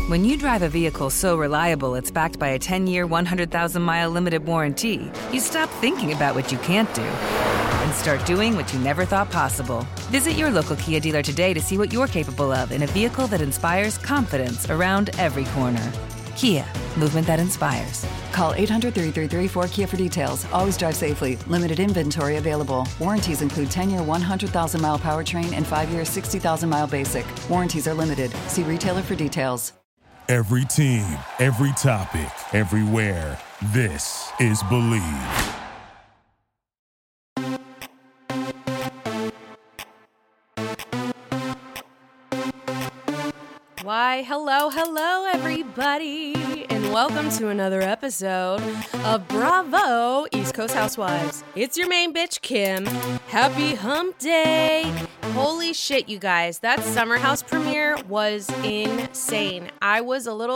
When you drive a vehicle so reliable it's backed by a 10-year, 100,000-mile limited warranty, you stop thinking about what you can't do and start doing what you never thought possible. Visit your local Kia dealer today to see what you're capable of in a vehicle that inspires confidence around every corner. Kia, movement that inspires. Call 800-333-4KIA for details. Always drive safely. Limited inventory available. Warranties include 10-year 100,000-mile powertrain and 5-year 60,000-mile basic. Warranties are limited. See retailer for details. Every team, every topic, everywhere. This is Believe. Why, hello, everybody, and welcome to another episode of Bravo East Coast Housewives. It's your main bitch, Kim. Happy hump day. Holy shit, you guys. That Summer House premiere was insane. I've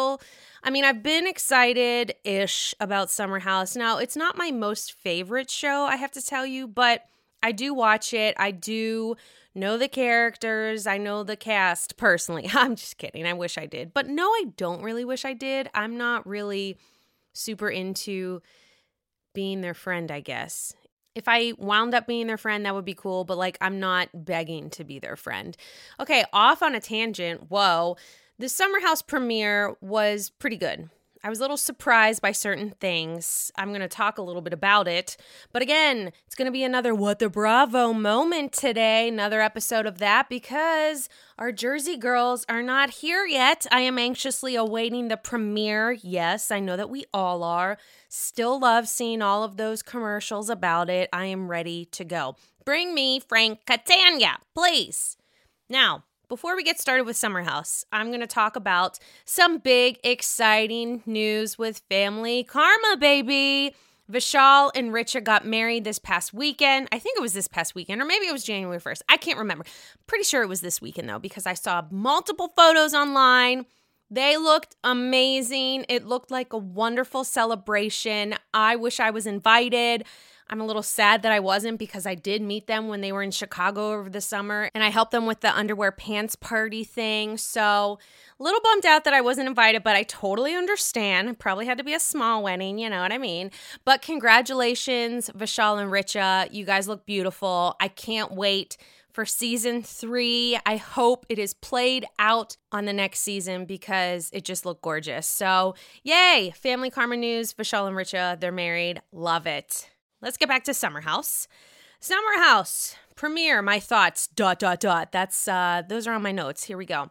been excited-ish about Summer House. Now, it's not my most favorite show, I have to tell you, but I do watch it. I do know the characters. I know the cast personally. I'm just kidding. I wish I did. But no, I don't really wish I did. I'm not really super into being their friend, I guess. If I wound up being their friend, that would be cool. But I'm not begging to be their friend. Okay, off on a tangent. Whoa. The Summer House premiere was pretty good. I was a little surprised by certain things. I'm going to talk a little bit about it. But again, it's going to be another What the Bravo moment today. Another episode of that because our Jersey girls are not here yet. I am anxiously awaiting the premiere. Yes, I know that we all are. Still love seeing all of those commercials about it. I am ready to go. Bring me Frank Catania, please. Now, before we get started with Summer House, I'm going to talk about some big, exciting news with Family Karma, baby. Vishal and Richa got married this past weekend. I think it was this past weekend, or maybe it was January 1st. I can't remember. Pretty sure it was this weekend, though, because I saw multiple photos online. They looked amazing. It looked like a wonderful celebration. I wish I was invited. I'm a little sad that I wasn't because I did meet them when they were in Chicago over the summer and I helped them with the underwear pants party thing. So a little bummed out that I wasn't invited, but I totally understand. It probably had to be a small wedding, you know what I mean? But congratulations, Vishal and Richa. You guys look beautiful. I can't wait for season 3. I hope it is played out on the next season because it just looked gorgeous. So yay, Family Karma news, Vishal and Richa, they're married. Love it. Let's get back to Summer House. Summer House premiere, my thoughts, ... That's, those are on my notes. Here we go.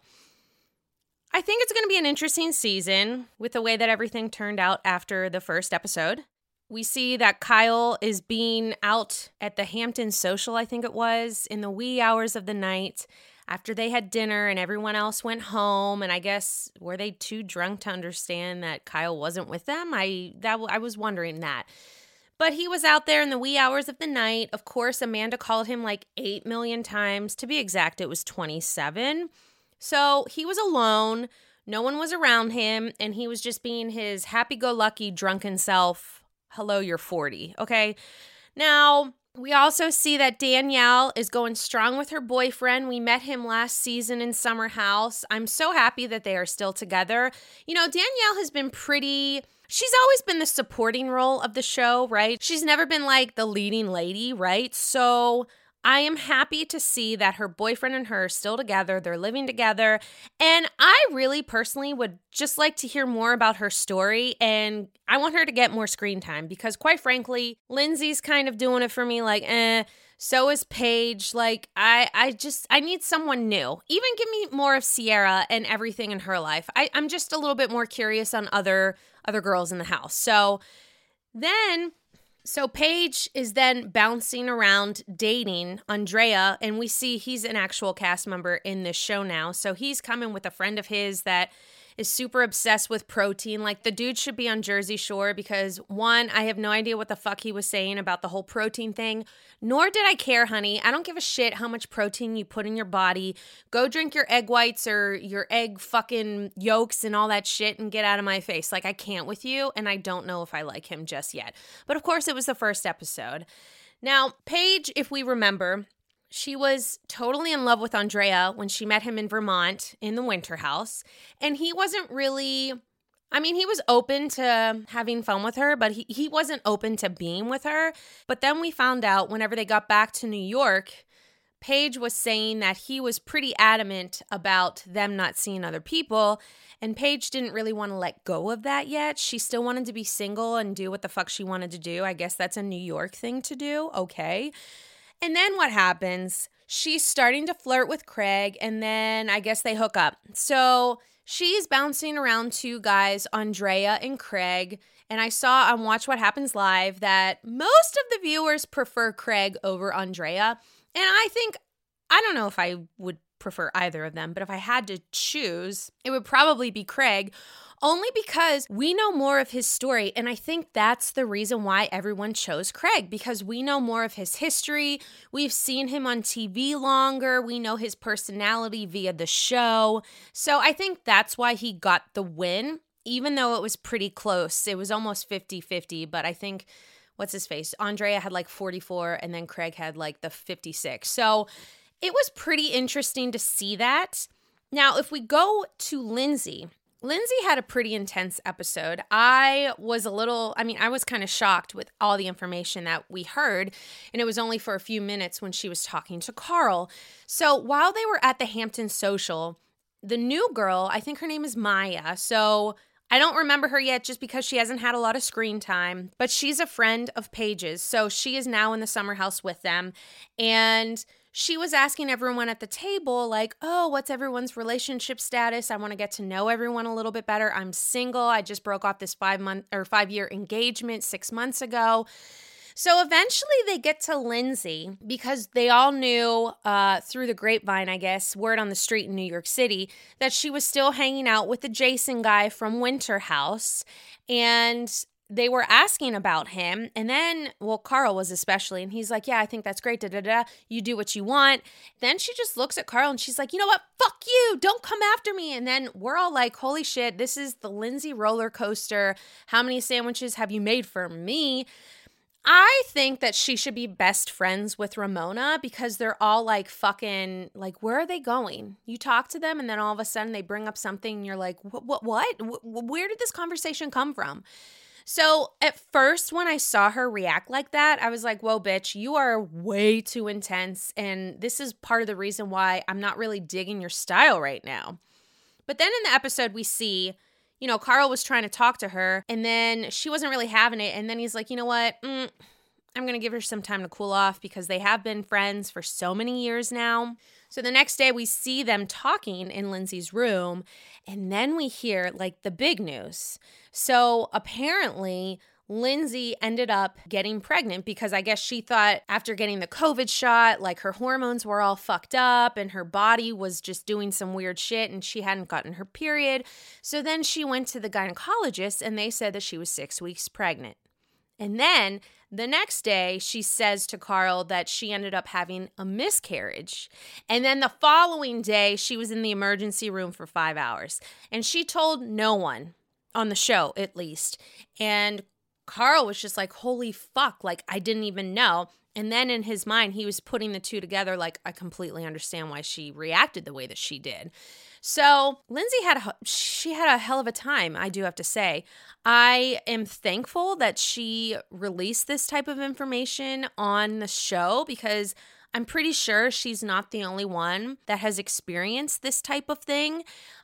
I think it's going to be an interesting season with the way that everything turned out after the first episode. We see that Kyle is being out at the Hampton Social, I think it was, in the wee hours of the night after they had dinner and everyone else went home. And I guess, were they too drunk to understand that Kyle wasn't with them? I was wondering that. But he was out there in the wee hours of the night. Of course, Amanda called him 8 million times. To be exact, it was 27. So he was alone. No one was around him. And he was just being his happy-go-lucky, drunken self. Hello, you're 40. Okay? Now, we also see that Danielle is going strong with her boyfriend. We met him last season in Summer House. I'm so happy that they are still together. You know, Danielle has been she's always been the supporting role of the show, right? She's never been the leading lady, right? So I am happy to see that her boyfriend and her are still together. They're living together. And I really personally would just like to hear more about her story. And I want her to get more screen time because quite frankly, Lindsay's kind of doing it for me so is Paige. I need someone new. Even give me more of Sierra and everything in her life. I'm just a little bit more curious on other girls in the house. So Paige is then bouncing around dating Andrea, and we see he's an actual cast member in this show now. So he's coming with a friend of his that is super obsessed with protein. The dude should be on Jersey Shore because, one, I have no idea what the fuck he was saying about the whole protein thing, nor did I care, honey. I don't give a shit how much protein you put in your body. Go drink your egg whites or your egg fucking yolks and all that shit and get out of my face. I can't with you, and I don't know if I like him just yet. But of course, it was the first episode. Now, Paige, if we remember, she was totally in love with Andrea when she met him in Vermont in the winter house. And he wasn't really, he was open to having fun with her, but he wasn't open to being with her. But then we found out whenever they got back to New York, Paige was saying that he was pretty adamant about them not seeing other people. And Paige didn't really want to let go of that yet. She still wanted to be single and do what the fuck she wanted to do. I guess that's a New York thing to do. Okay. And then what happens? She's starting to flirt with Craig, and then I guess they hook up. So she's bouncing around two guys, Andrea and Craig. And I saw on Watch What Happens Live that most of the viewers prefer Craig over Andrea. And I don't know if I would prefer either of them, but if I had to choose, it would probably be Craig, only because we know more of his story. And I think that's the reason why everyone chose Craig, because we know more of his history. We've seen him on TV longer. We know his personality via the show. So I think that's why he got the win, even though it was pretty close. It was almost 50-50, but I think, what's his face? Andrea had like 44, and then Craig had like the 56. So it was pretty interesting to see that. Now, if we go to Lindsay had a pretty intense episode. I was kind of shocked with all the information that we heard, and it was only for a few minutes when she was talking to Carl. So while they were at the Hampton Social, the new girl, I think her name is Maya, so I don't remember her yet just because she hasn't had a lot of screen time, but she's a friend of Paige's, so she is now in the summer house with them, and she was asking everyone at the table, like, oh, what's everyone's relationship status? I want to get to know everyone a little bit better. I'm single. I just broke off this 5-year engagement 6 months ago. So eventually they get to Lindsay because they all knew through the grapevine, I guess, word on the street in New York City, that she was still hanging out with the Jason guy from Winter House. And they were asking about him, and then, Carl was especially, and he's like, yeah, I think that's great, you do what you want. Then she just looks at Carl, and she's like, you know what, fuck you, don't come after me. And then we're all like, holy shit, this is the Lindsay roller coaster. How many sandwiches have you made for me? I think that she should be best friends with Ramona because they're all like fucking, like, where are they going? You talk to them, and then all of a sudden they bring up something, and you're like, what? Where did this conversation come from? So at first, when I saw her react like that, I was like, whoa, bitch, you are way too intense. And this is part of the reason why I'm not really digging your style right now. But then in the episode, we see, Carl was trying to talk to her, and then she wasn't really having it. And then he's like, you know what? I'm going to give her some time to cool off because they have been friends for so many years now. So the next day we see them talking in Lindsay's room, and then we hear like the big news. So apparently Lindsay ended up getting pregnant because I guess she thought after getting the COVID shot, like her hormones were all fucked up and her body was just doing some weird shit and she hadn't gotten her period. So then she went to the gynecologist and they said that she was 6 weeks pregnant. And then the next day, she says to Carl that she ended up having a miscarriage. And then the following day, she was in the emergency room for 5 hours. And she told no one on the show, at least. And Carl was just like, holy fuck, like, I didn't even know. And then in his mind, he was putting the two together like, I completely understand why she reacted the way that she did. So Lindsay had a hell of a time, I do have to say. I am thankful that she released this type of information on the show because I'm pretty sure she's not the only one that has experienced this type of thing.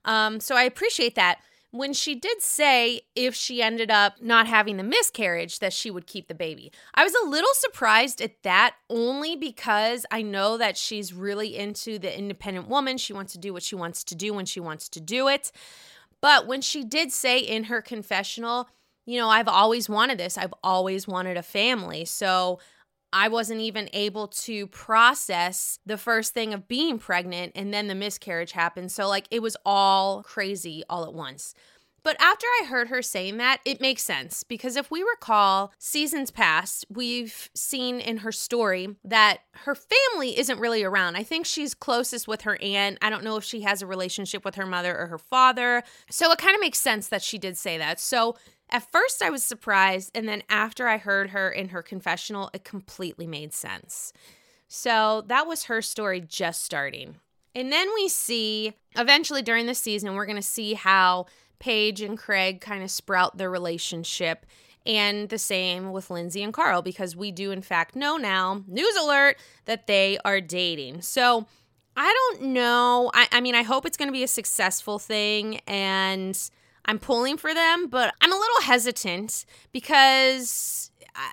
So I appreciate that. When she did say if she ended up not having the miscarriage that she would keep the baby, I was a little surprised at that only because I know that she's really into the independent woman. She wants to do what she wants to do when she wants to do it. But when she did say in her confessional, I've always wanted this. I've always wanted a family. So I wasn't even able to process the first thing of being pregnant and then the miscarriage happened. So like it was all crazy all at once. But after I heard her saying that, it makes sense because if we recall seasons past, we've seen in her story that her family isn't really around. I think she's closest with her aunt. I don't know if she has a relationship with her mother or her father. So it kind of makes sense that she did say that. So at first I was surprised, and then after I heard her in her confessional, it completely made sense. So that was her story just starting. And then we see, eventually during the season, we're going to see how Paige and Craig kind of sprout their relationship. And the same with Lindsay and Carl, because we do in fact know now, news alert, that they are dating. So I don't know. I mean, I hope it's going to be a successful thing, and I'm pulling for them, but I'm a little hesitant because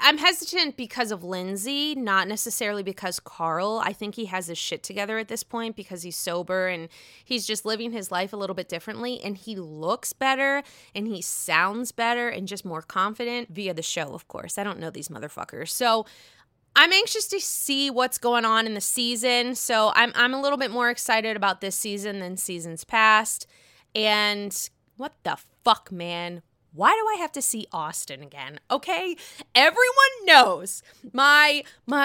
of Lindsay, not necessarily because Carl. I think he has his shit together at this point because he's sober and he's just living his life a little bit differently, and he looks better and he sounds better and just more confident via the show, of course. I don't know these motherfuckers. So I'm anxious to see what's going on in the season. So I'm a little bit more excited about this season than seasons past. And what the fuck, man? Why do I have to see Austin again? Okay, everyone knows my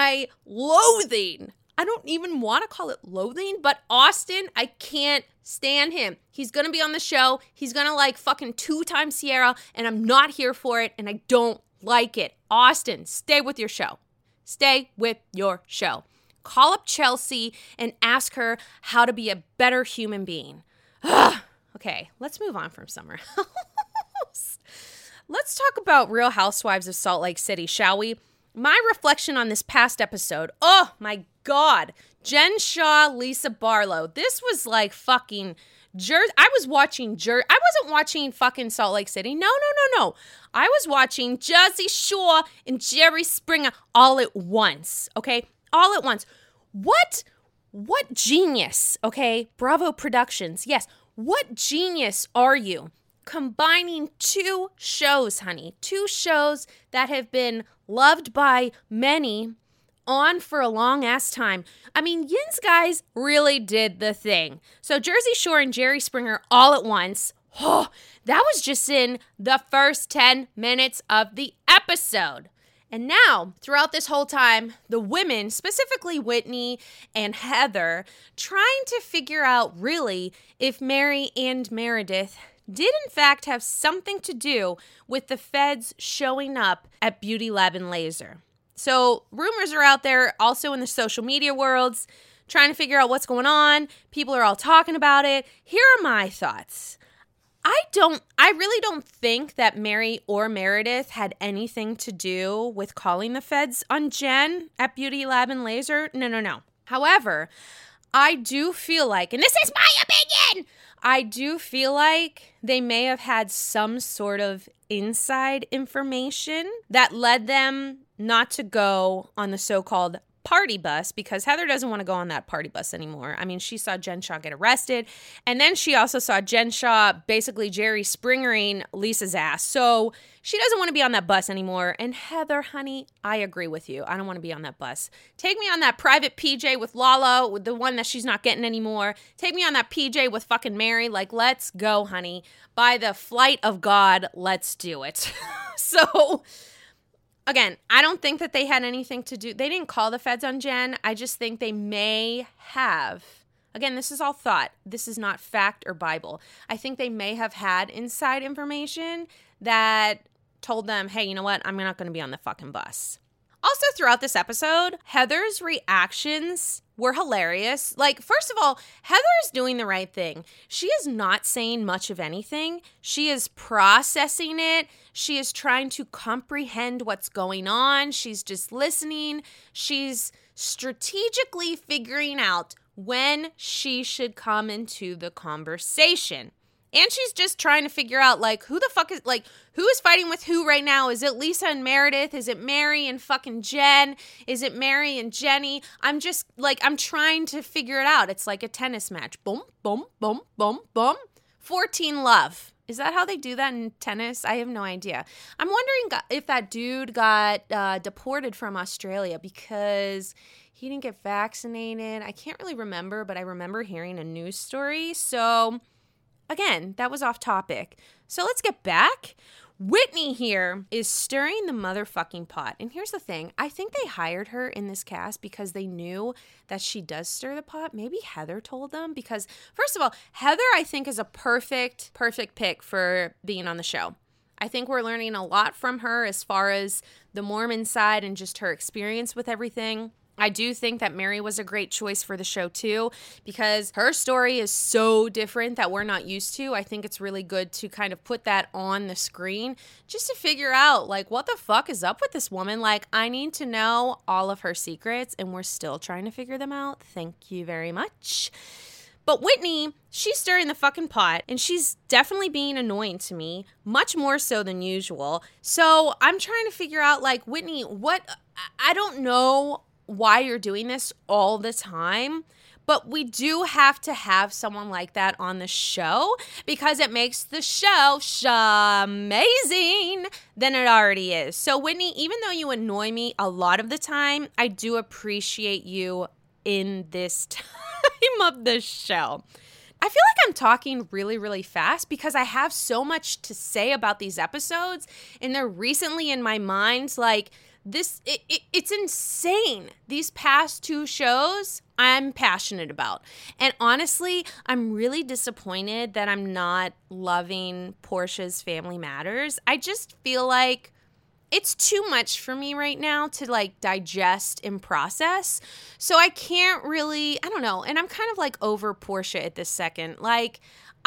loathing. I don't even want to call it loathing, but Austin, I can't stand him. He's going to be on the show. He's going to like fucking 2-time Sierra, and I'm not here for it, and I don't like it. Austin, stay with your show. Stay with your show. Call up Chelsea and ask her how to be a better human being. Okay, let's move on from Summer House. Let's talk about Real Housewives of Salt Lake City, shall we? My reflection on this past episode. Oh my God. Jen Shah, Lisa Barlow. This was like fucking I was watching I wasn't watching fucking Salt Lake City. No. I was watching Jersey Shore and Jerry Springer all at once, okay? All at once. What genius, okay? Bravo Productions. Yes. What genius are you? Combining 2 shows, honey. 2 shows that have been loved by many on for a long ass time. I mean, Yin's guys really did the thing. So Jersey Shore and Jerry Springer all at once. Oh, that was just in the first 10 minutes of the episode. And now, throughout this whole time, the women, specifically Whitney and Heather, trying to figure out really if Mary and Meredith did in fact have something to do with the feds showing up at Beauty Lab and Laser. So rumors are out there also in the social media worlds, trying to figure out what's going on. People are all talking about it. Here are my thoughts. I really don't think that Mary or Meredith had anything to do with calling the feds on Jen at Beauty Lab and Laser. No. However, I do feel like, and this is my opinion, I do feel like they may have had some sort of inside information that led them not to go on the so-called party bus, because Heather doesn't want to go on that party bus anymore. I mean, she saw Jen Shah get arrested, and then she also saw Jen Shah basically Jerry Springering Lisa's ass. So she doesn't want to be on that bus anymore. And Heather, honey, I agree with you. I don't want to be on that bus. Take me on that private PJ with Lala, with the one that she's not getting anymore. Take me on that PJ with fucking Mary. Like, let's go, honey. By the flight of God, let's do it. So again, I don't think that they had anything to do. They didn't call the feds on Jen. I just think they may have. Again, this is all thought. This is not fact or Bible. I think they may have had inside information that told them, hey, you know what? I'm not going to be on the fucking bus. Also, throughout this episode, Heather's reactions were hilarious. Like, first of all, Heather is doing the right thing. She is not saying much of anything. She is processing it. She is trying to comprehend what's going on. She's just listening. She's strategically figuring out when she should come into the conversation. And she's just trying to figure out, like, who the fuck is, like, who is fighting with who right now? Is it Lisa and Meredith? Is it Mary and fucking Jen? Is it Mary and Jenny? I'm just, like, I'm trying to figure it out. It's like a tennis match. Boom, boom, boom, boom, boom. 14 love. Is that how they do that in tennis? I have no idea. I'm wondering if that dude got deported from Australia because he didn't get vaccinated. I can't really remember, but I remember hearing a news story. So again, that was off topic. So let's get back. Whitney here is stirring the motherfucking pot. And here's the thing. I think they hired her in this cast because they knew that she does stir the pot. Maybe Heather told them because, first of all, Heather, I think, is a perfect pick for being on the show. I think we're learning a lot from her as far as the Mormon side and just her experience with everything. I do think that Mary was a great choice for the show too, because her story is so different that we're not used to. I think it's really good to kind of put that on the screen just to figure out, like, what the fuck is up with this woman? Like, I need to know all of her secrets, and we're still trying to figure them out. Thank you very much. But Whitney, she's stirring the fucking pot, and she's definitely being annoying to me, much more so than usual. So I'm trying to figure out, like, Whitney, I don't know why you're doing this all the time, but we do have to have someone like that on the show because it makes the show amazing than it already is. So Whitney, even though you annoy me a lot of the time, I do appreciate you in this time of the show. I feel like I'm talking really, really fast because I have so much to say about these episodes, and they're recently in my mind, like, it's insane. These past 2 shows I'm passionate about. And honestly, I'm really disappointed that I'm not loving Portia's Family Matters. I just feel like it's too much for me right now to, like, digest and process. So I can't really, I don't know. And I'm kind of, like, over Portia at this second. Like,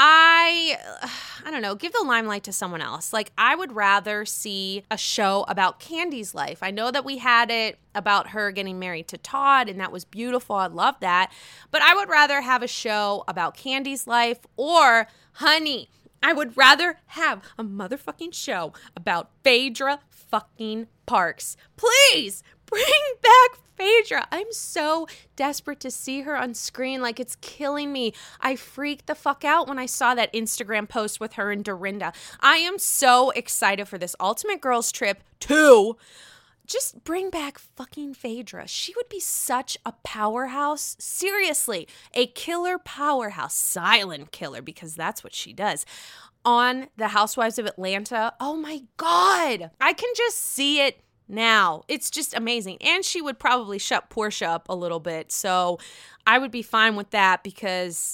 I don't know, give the limelight to someone else. Like, I would rather see a show about Candy's life. I know that we had it about her getting married to Todd, and that was beautiful. I love that. But I would rather have a show about Candy's life, or, honey, I would rather have a motherfucking show about Phaedra fucking Parks. Please bring back Phaedra. I'm so desperate to see her on screen. Like, it's killing me. I freaked the fuck out when I saw that Instagram post with her and Dorinda. I am so excited for this Ultimate Girls Trip 2. Just bring back fucking Phaedra. She would be such a powerhouse. Seriously, a killer powerhouse. Silent killer, because that's what she does. On the Housewives of Atlanta. Oh my God. I can just see it now. It's just amazing. And she would probably shut Portia up a little bit. So I would be fine with that because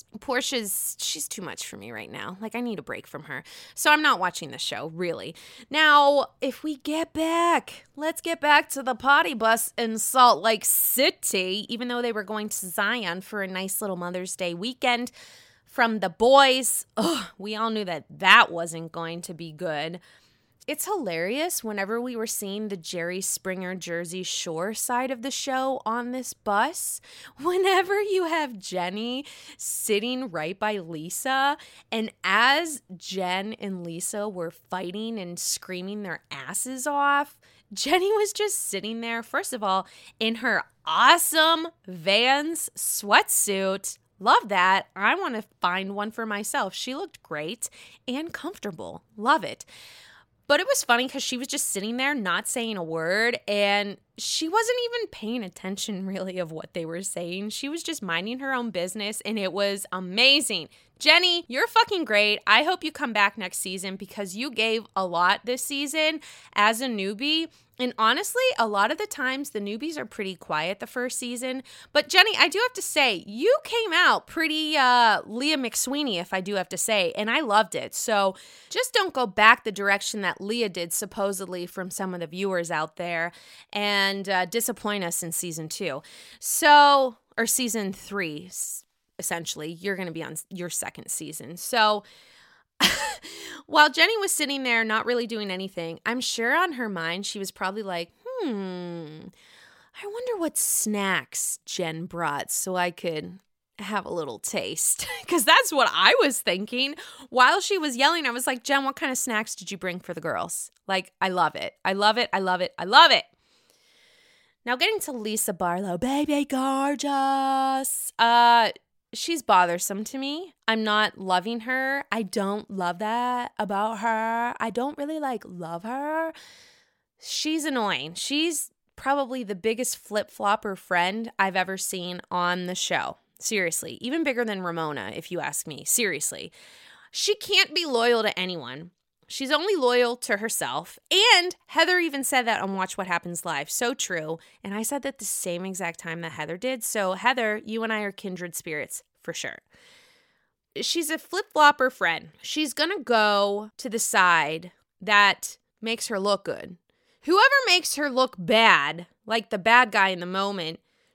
she's too much for me right now. Like, I need a break from her. So I'm not watching the show, really. Now, if we get back, let's get back to the potty bus in Salt Lake City, even though they were going to Zion for a nice little Mother's Day weekend from the boys. We all knew that wasn't going to be good. It's hilarious whenever we were seeing the Jerry Springer Jersey Shore side of the show on this bus. Whenever you have Jenny sitting right by Lisa, and as Jen and Lisa were fighting and screaming their asses off, Jenny was just sitting there, first of all, in her awesome Vans sweatsuit. Love that. I want to find one for myself. She looked great and comfortable. Love it. But it was funny because she was just sitting there not saying a word, and she wasn't even paying attention really of what they were saying. She was just minding her own business, and it was amazing. Jenny, you're fucking great. I hope you come back next season because you gave a lot this season as a newbie. And honestly, a lot of the times the newbies are pretty quiet the first season. But Jenny, I do have to say, you came out pretty Leah McSweeney, if I do have to say, and I loved it. So just don't go back the direction that Leah did, supposedly, from some of the viewers out there, and disappoint us in season 2. So, or season 3, essentially. You're going to be on your second season. So while Jenny was sitting there not really doing anything, I'm sure on her mind she was probably like, I wonder what snacks Jen brought so I could have a little taste. Because that's what I was thinking. While she was yelling, I was like, Jen, what kind of snacks did you bring for the girls? Like, I love it. I love it. I love it. I love it. Now getting to Lisa Barlow, baby gorgeous. She's bothersome to me. I'm not loving her. I don't love that about her. I don't really love her. She's annoying. She's probably the biggest flip-flopper friend I've ever seen on the show. Seriously. Even bigger than Ramona, if you ask me. Seriously. She can't be loyal to anyone. She's only loyal to herself. And Heather even said that on Watch What Happens Live. So true. And I said that the same exact time that Heather did. So Heather, you and I are kindred spirits for sure. She's a flip-flopper friend. She's going to go to the side that makes her look good. Whoever makes her look bad, like the bad guy in the moment,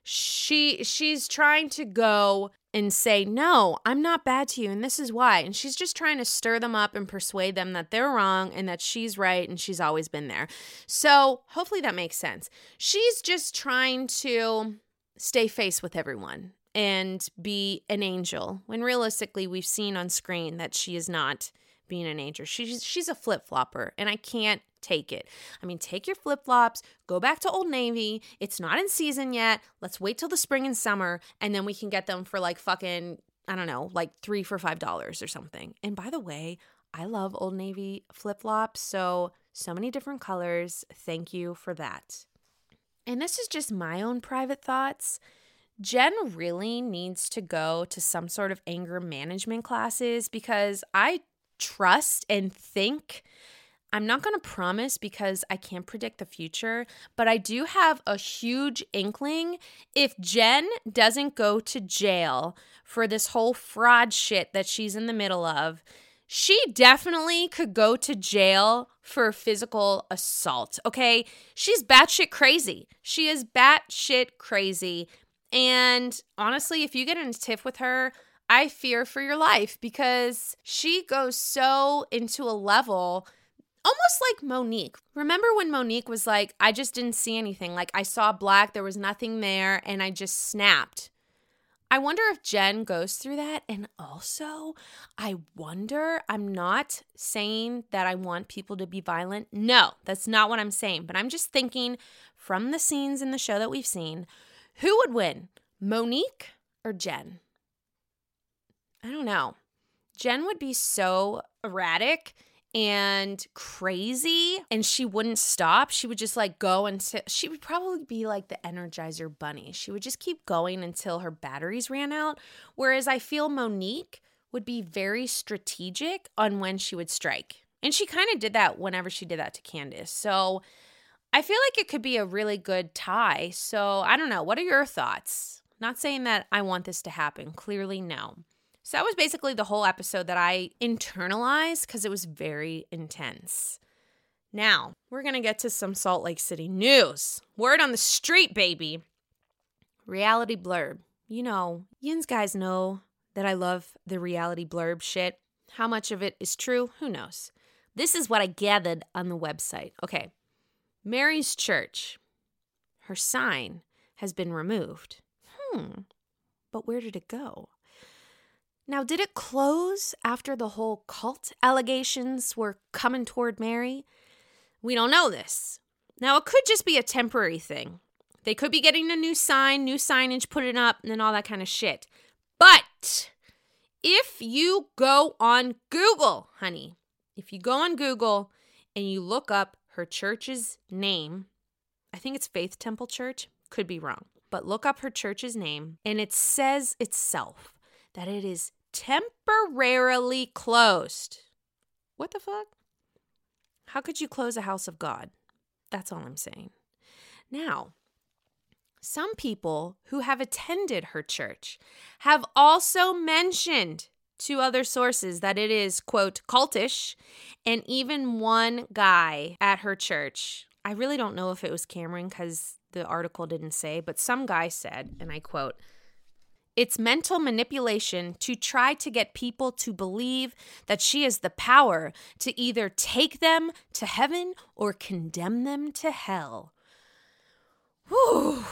she's trying to go and say, no, I'm not bad to you, and this is why. And she's just trying to stir them up and persuade them that they're wrong and that she's right and she's always been there. So hopefully that makes sense. She's just trying to stay face with everyone and be an angel, when realistically we've seen on screen that she is not being an angel. She's a flip-flopper, and I can't take it. I mean, take your flip-flops, go back to Old Navy. It's not in season yet. Let's wait till the spring and summer, and then we can get them for like fucking, I don't know, like 3 for $5 or something. And by the way, I love Old Navy flip-flops, so many different colors. Thank you for that. And this is just my own private thoughts. Jen really needs to go to some sort of anger management classes, because I trust and think, I'm not going to promise because I can't predict the future, but I do have a huge inkling if Jen doesn't go to jail for this whole fraud shit that she's in the middle of, she definitely could go to jail for physical assault, okay? She's batshit crazy. She is batshit crazy. And honestly, if you get in a tiff with her, I fear for your life, because she goes so into a level almost like Monique. Remember when Monique was like, I just didn't see anything. Like, I saw black, there was nothing there, and I just snapped. I wonder if Jen goes through that. And also, I wonder, I'm not saying that I want people to be violent. No, that's not what I'm saying. But I'm just thinking from the scenes in the show that we've seen, who would win, Monique or Jen? I don't know. Jen would be so erratic and crazy, and she wouldn't stop. She would just like go until, she would probably be like the Energizer Bunny. She would just keep going until her batteries ran out. Whereas I feel Monique would be very strategic on when she would strike. And she kind of did that whenever she did that to Candace. So I feel like it could be a really good tie. So I don't know. What are your thoughts? Not saying that I want this to happen. Clearly, no. So that was basically the whole episode that I internalized because it was very intense. Now, we're going to get to some Salt Lake City news. Word on the street, baby. Reality blurb. You know, yins guys know that I love the reality blurb shit. How much of it is true? Who knows? This is what I gathered on the website. Okay. Mary's church. Her sign has been removed. But where did it go? Now, did it close after the whole cult allegations were coming toward Mary? We don't know this. Now, it could just be a temporary thing. They could be getting a new sign, new signage, put it up, and all that kind of shit. But if you go on Google, honey, if you go on Google and you look up her church's name, I think it's Faith Temple Church, could be wrong, but look up her church's name, and it says itself that it is temporarily closed. What the fuck? How could you close a house of God? That's all I'm saying. Now, some people who have attended her church have also mentioned to other sources that it is, quote, cultish, and even one guy at her church, I really don't know if it was Cameron because the article didn't say, but some guy said, and I quote, "It's mental manipulation to try to get people to believe that she has the power to either take them to heaven or condemn them to hell." Whew.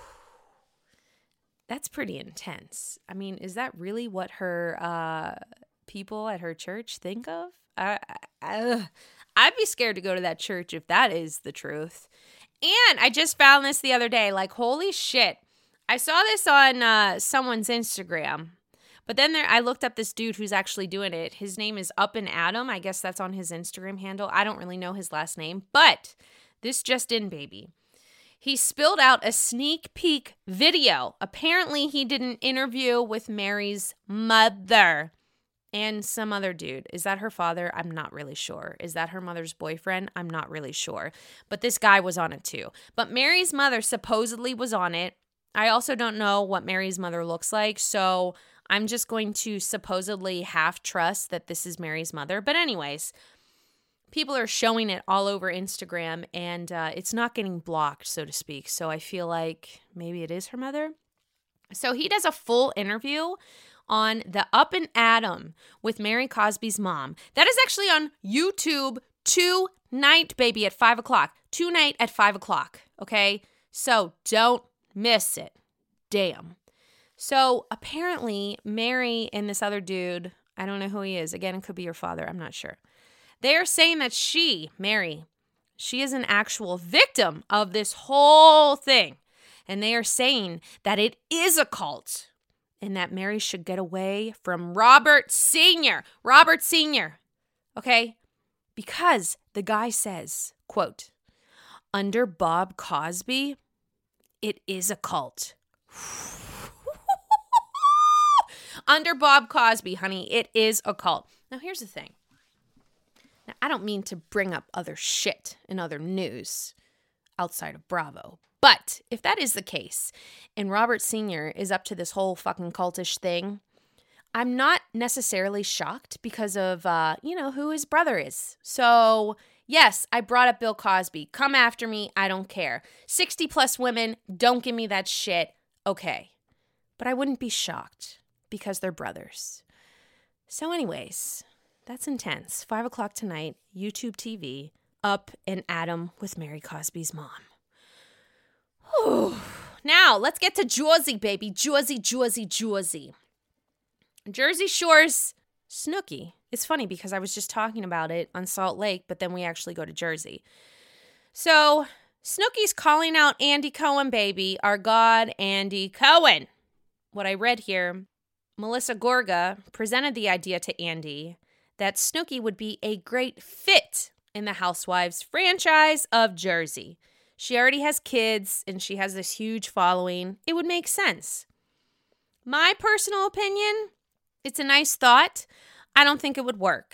That's pretty intense. I mean, is that really what her people at her church think of? I'd be scared to go to that church if that is the truth. And I just found this the other day. Like, holy shit. I saw this on someone's Instagram. But then I looked up this dude who's actually doing it. His name is Up and Adam. I guess that's on his Instagram handle. I don't really know his last name. But this just in, baby. He spilled out a sneak peek video. Apparently, he did an interview with Mary's mother and some other dude. Is that her father? I'm not really sure. Is that her mother's boyfriend? I'm not really sure. But this guy was on it too. But Mary's mother supposedly was on it. I also don't know what Mary's mother looks like, so I'm just going to supposedly half trust that this is Mary's mother. But anyways, people are showing it all over Instagram, and it's not getting blocked, so to speak. So I feel like maybe it is her mother. So he does a full interview on the Up and Adam with Mary Cosby's mom. That is actually on YouTube tonight, baby, at 5 o'clock. Tonight at 5 o'clock, okay? So don't miss it. Damn. So apparently Mary and this other dude, I don't know who he is. Again, it could be your father. I'm not sure. They're saying that Mary, she is an actual victim of this whole thing. And they are saying that it is a cult and that Mary should get away from Robert Sr. Robert Sr., okay? Because the guy says, quote, under Bob Cosby, it is a cult. Under Bob Cosby, honey, it is a cult. Now, here's the thing. Now, I don't mean to bring up other shit and other news outside of Bravo. But if that is the case, and Robert Sr. is up to this whole fucking cultish thing, I'm not necessarily shocked because of, who his brother is. So, yes, I brought up Bill Cosby. Come after me. I don't care. 60 plus women, don't give me that shit. Okay. But I wouldn't be shocked because they're brothers. So anyways, that's intense. 5 o'clock tonight, YouTube TV, Up and Adam with Mary Cosby's mom. Whew. Now, let's get to Jersey, baby. Jersey. Jersey Shore's Snooki. It's funny because I was just talking about it on Salt Lake, but then we actually go to Jersey. So, Snooki's calling out Andy Cohen, baby. Our god, Andy Cohen. What I read here, Melissa Gorga presented the idea to Andy that Snooki would be a great fit in the Housewives franchise of Jersey. She already has kids, and she has this huge following. It would make sense. My personal opinion, it's a nice thought. I don't think it would work.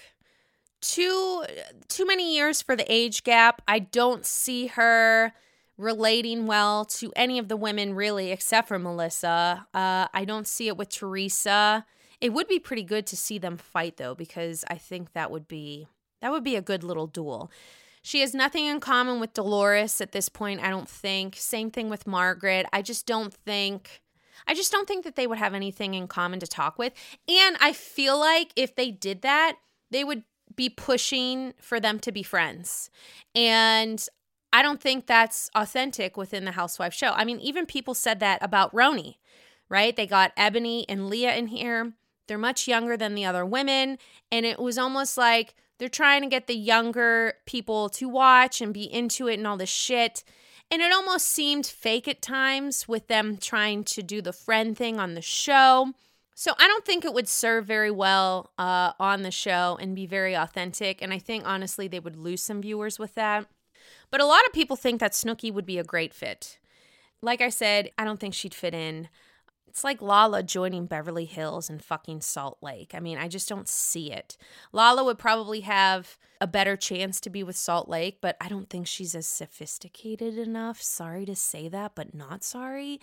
Too many years for the age gap. I don't see her relating well to any of the women, really, except for Melissa. I don't see it with Teresa. It would be pretty good to see them fight, though, because I think that would be a good little duel. She has nothing in common with Dolores at this point, I don't think. Same thing with Margaret. I just don't think that they would have anything in common to talk with. And I feel like if they did that, they would be pushing for them to be friends. And I don't think that's authentic within the Housewives show. I mean, even people said that about Roni, right? They got Ebony and Leah in here. They're much younger than the other women. And it was almost like they're trying to get the younger people to watch and be into it and all this shit. And it almost seemed fake at times with them trying to do the friend thing on the show. So I don't think it would serve very well on the show and be very authentic. And I think, honestly, they would lose some viewers with that. But a lot of people think that Snooki would be a great fit. Like I said, I don't think she'd fit in. It's like Lala joining Beverly Hills and fucking Salt Lake. I mean, I just don't see it. Lala would probably have a better chance to be with Salt Lake, but I don't think she's as sophisticated enough, sorry to say that, but not sorry,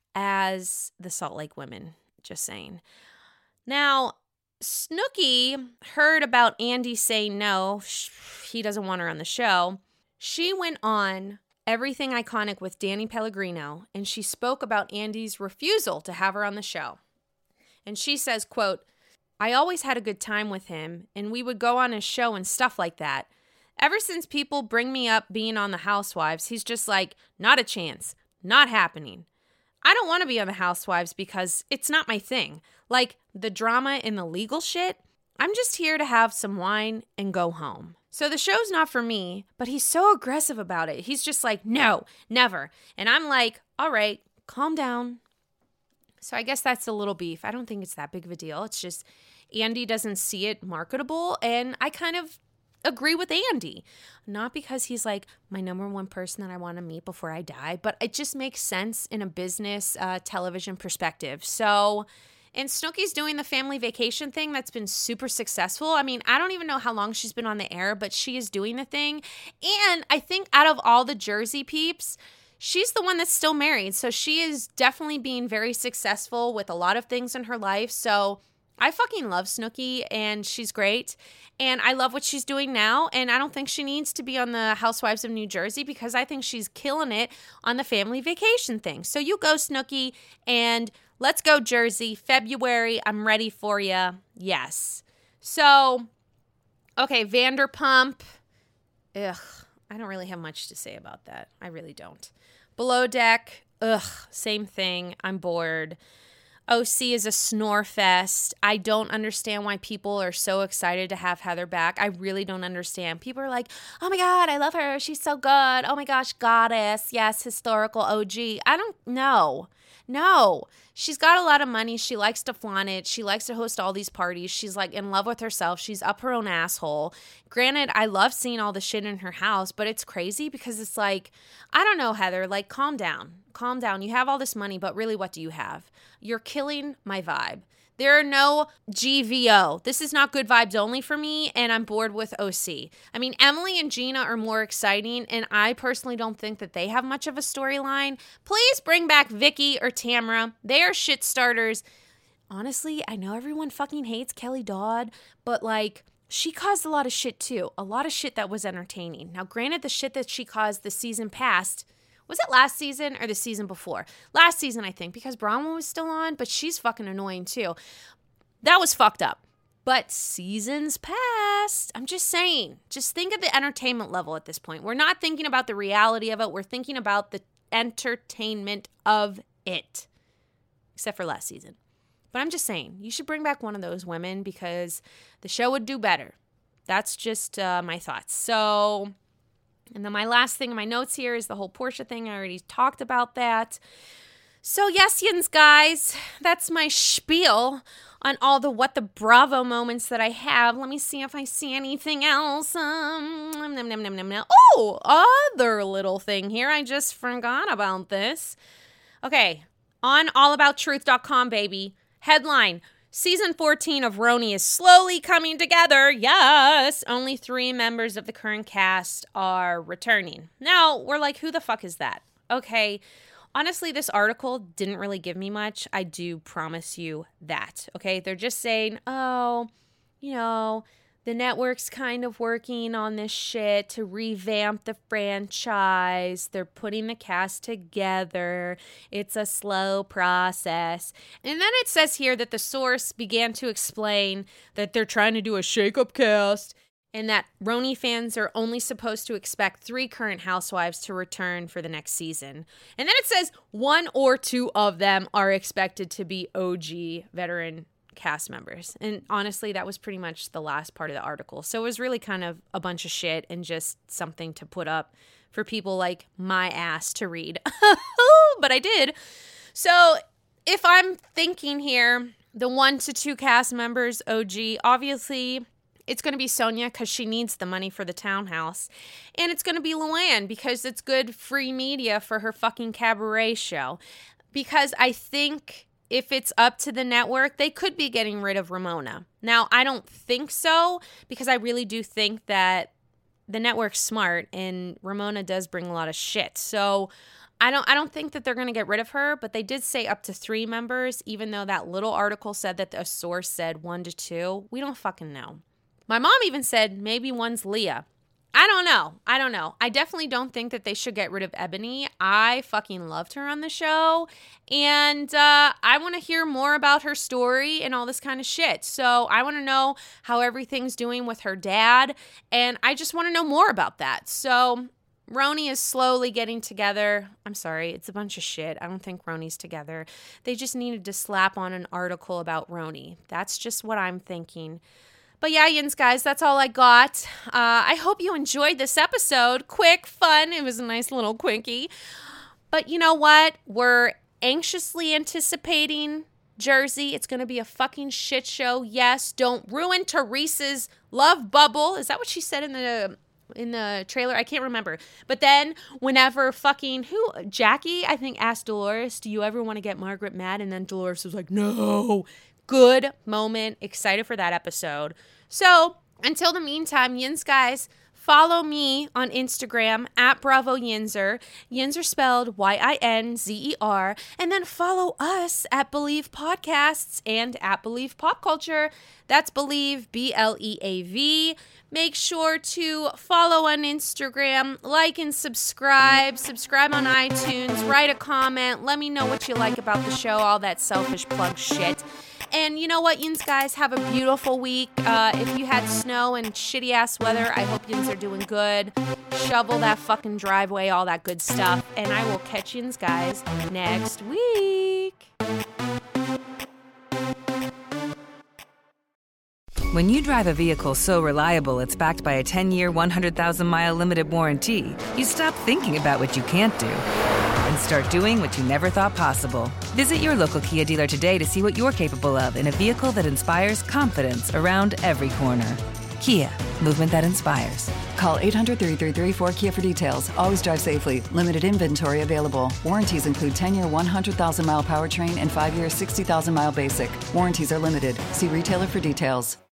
as the Salt Lake women, just saying. Now, Snooki heard about Andy saying no, he doesn't want her on the show. She went on Everything Iconic with Danny Pellegrino, and she spoke about Andy's refusal to have her on the show. And she says, quote, I always had a good time with him, and we would go on his show and stuff like that. Ever since people bring me up being on the Housewives, he's just like, not a chance, not happening. I don't want to be on the Housewives because it's not my thing. Like the drama and the legal shit, I'm just here to have some wine and go home. So the show's not for me, but he's so aggressive about it. He's just like, no, never. And I'm like, all right, calm down. So I guess that's a little beef. I don't think it's that big of a deal. It's just Andy doesn't see it marketable. And I kind of agree with Andy. Not because he's like my number one person that I want to meet before I die, but it just makes sense in a business television perspective. So... And Snooki's doing the family vacation thing that's been super successful. I mean, I don't even know how long she's been on the air, but she is doing the thing. And I think out of all the Jersey peeps, she's the one that's still married. So she is definitely being very successful with a lot of things in her life. So I fucking love Snooki, and she's great, and I love what she's doing now, and I don't think she needs to be on the Housewives of New Jersey because I think she's killing it on the family vacation thing. So you go, Snooki, and let's go, Jersey. February, I'm ready for you. Yes. So, okay, Vanderpump. Ugh, I don't really have much to say about that. I really don't. Below Deck. Ugh, same thing. I'm bored. OC is a snore fest. I don't understand why people are so excited to have Heather back. I really don't understand. People are like, oh my God, I love her. She's so good. Oh my gosh, goddess. Yes, historical OG. I don't know. No, she's got a lot of money. She likes to flaunt it. She likes to host all these parties. She's like in love with herself. She's up her own asshole. Granted, I love seeing all the shit in her house, but it's crazy because it's like, I don't know, Heather, like calm down. Calm down. You have all this money, but really what do you have? You're killing my vibe. There are no GVO. This is not good vibes only for me, and I'm bored with OC. I mean, Emily and Gina are more exciting, and I personally don't think that they have much of a storyline. Please bring back Vicky or Tamra. They are shit starters. Honestly, I know everyone fucking hates Kelly Dodd, but like, she caused a lot of shit too. A lot of shit that was entertaining. Now, granted, the shit that she caused the season past, was it last season or the season before? Last season, I think, because Bronwyn was still on, but she's fucking annoying too. That was fucked up. But seasons past, I'm just saying, just think of the entertainment level at this point. We're not thinking about the reality of it. We're thinking about the entertainment of it, except for last season. But I'm just saying, you should bring back one of those women because the show would do better. That's just my thoughts. So... And then my last thing in my notes here is the whole Portia thing. I already talked about that. So yes, yins, guys, that's my spiel on all the What the Bravo moments that I have. Let me see if I see anything else. Oh, other little thing here. I just forgot about this. Okay, on allabouttruth.com, baby. Headline. Season 14 of RHONY is slowly coming together. Yes. Only 3 members of the current cast are returning. Now, we're like, who the fuck is that? Okay. Honestly, this article didn't really give me much. I do promise you that. Okay. They're just saying, oh, you know, the network's kind of working on this shit to revamp the franchise. They're putting the cast together. It's a slow process. And then it says here that the source began to explain that they're trying to do a shake-up cast and that RHONY fans are only supposed to expect 3 current housewives to return for the next season. And then it says 1 or 2 of them are expected to be OG veteran cast members. And honestly, that was pretty much the last part of the article. So it was really kind of a bunch of shit and just something to put up for people like my ass to read. But I did. So if I'm thinking here, the 1 to 2 cast members, OG, obviously it's going to be Sonia because she needs the money for the townhouse. And it's going to be Luann because it's good free media for her fucking cabaret show. Because I think if it's up to the network, they could be getting rid of Ramona. Now, I don't think so because I really do think that the network's smart and Ramona does bring a lot of shit. So I don't think that they're going to get rid of her, but they did say up to 3 members, even though that little article said that a source said 1 to 2. We don't fucking know. My mom even said maybe one's Leah. I don't know. I definitely don't think that they should get rid of Ebony. I fucking loved her on the show. And I want to hear more about her story and all this kind of shit. So I want to know how everything's doing with her dad. And I just want to know more about that. So RHONY is slowly getting together. I'm sorry, it's a bunch of shit. I don't think RHONY's together. They just needed to slap on an article about RHONY. That's just what I'm thinking. But yeah, yins, guys, that's all I got. I hope you enjoyed this episode. Quick, fun. It was a nice little quickie. But you know what? We're anxiously anticipating Jersey. It's going to be a fucking shit show. Yes, don't ruin Teresa's love bubble. Is that what she said in the trailer? I can't remember. But then whenever Jackie, I think, asked Dolores, do you ever want to get Margaret mad? And then Dolores was like, no. Good moment. Excited for that episode. So until the meantime, yins, guys, Follow me on Instagram at Bravo Yinzer. Yinzer spelled Yinzer. And then follow us at Believe Podcasts and at Believe Pop Culture. That's Believe, BLEAV. Make sure to follow on Instagram, like and subscribe. Subscribe on iTunes, write a comment. Let me know what you like about the show, all that selfish plug shit. And you know what, yins guys, have a beautiful week. If you had snow and shitty ass weather, I hope yins are doing good. Shovel that fucking driveway, all that good stuff. And I will catch yins guys next week. When you drive a vehicle so reliable it's backed by a 10-year, 100,000-mile limited warranty, you stop thinking about what you can't do and start doing what you never thought possible. Visit your local Kia dealer today to see what you're capable of in a vehicle that inspires confidence around every corner. Kia, movement that inspires. Call 800-333-4KIA for details. Always drive safely. Limited inventory available. Warranties include 10-year, 100,000-mile powertrain and 5-year, 60,000-mile basic. Warranties are limited. See retailer for details.